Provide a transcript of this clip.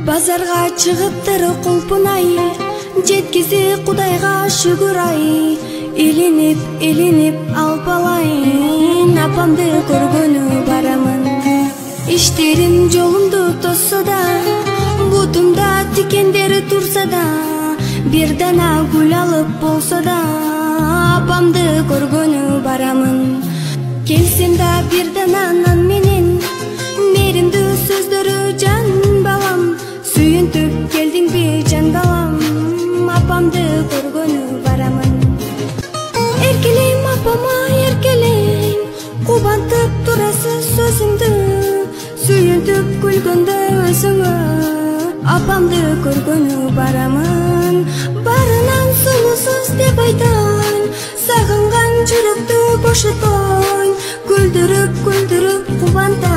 Базарга чыгыптыр кулпунай, жеткизи Кудайга шүгүр ай. Илинип алпалайын, апамды көргөнү барамын. Иштерим жолумду тосса да, бутумда тикендери турса да, бир дана гүл алып болсо да, апамды көргөнү барамын. Келсем да бир дана нан менен, мээримдүү сөздөрү жан балам. Сүйүнтүп келдиңби жан балам, апамды көргөнү барамын. Эркелейм апама, эркелейм, кубантып турасыз сөзүңдү. Сүйүнтүп күлгөндө өзүңө, апамды көргөнү барамын. Барынан сулусуз деп айтайын, сагынган жүрөктү бошотойн. Күлдүрүп кубантайын.